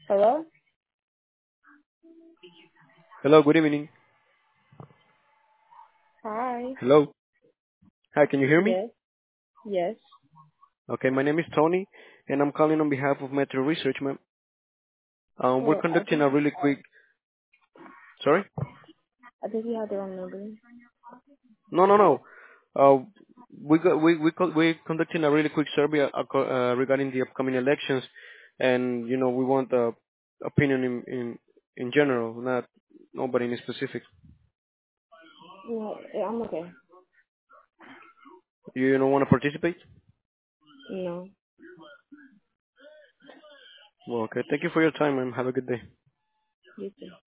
Hello? Hello, good evening. Hi. Hello. Hi, can you hear me? Yes. Yes. Okay, my name is Tony, and I'm calling on behalf of Metro Research, ma'am. We're Well, conducting a really quick. Sorry? I think you had the wrong number. No, no, no. Uh, we're conducting a really quick survey regarding the upcoming elections, and we want opinion in general, not nobody in specific. No, yeah, I'm okay. You don't want to participate? No. Well, okay. Thank you for your time, and have a good day. You too.